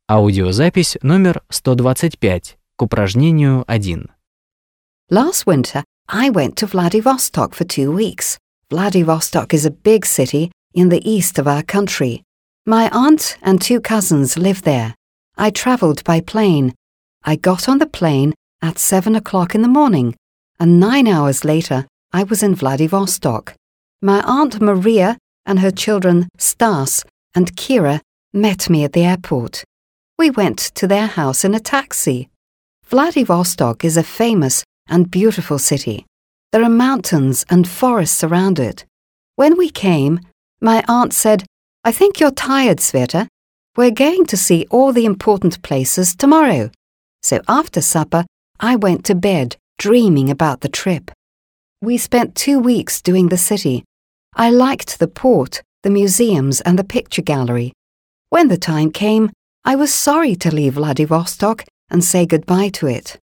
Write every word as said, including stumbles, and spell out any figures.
Аудиозапись номер сто двадцать пять к упражнению один. Last winter, I went to Vladivostok for two weeks. Vladivostok is a big city in the east of our country. My aunt and two cousins live there. I travelled by plane. I got on the plane at seven o'clock in the morning, and nine hours later, I was in Vladivostok. My aunt Maria and her children Stas and Kira met me at the airport. We went to their house in a taxi. Vladivostok is a famous and beautiful city. There are mountains and forests around it. When we came, my aunt said, "I think you're tired, Sveta. We're going to see all the important places tomorrow." So after supper, I went to bed dreaming about the trip. We spent two weeks doing the city. I liked the port, the museums and the picture gallery. When the time came, I was sorry to leave Vladivostok and say goodbye to it.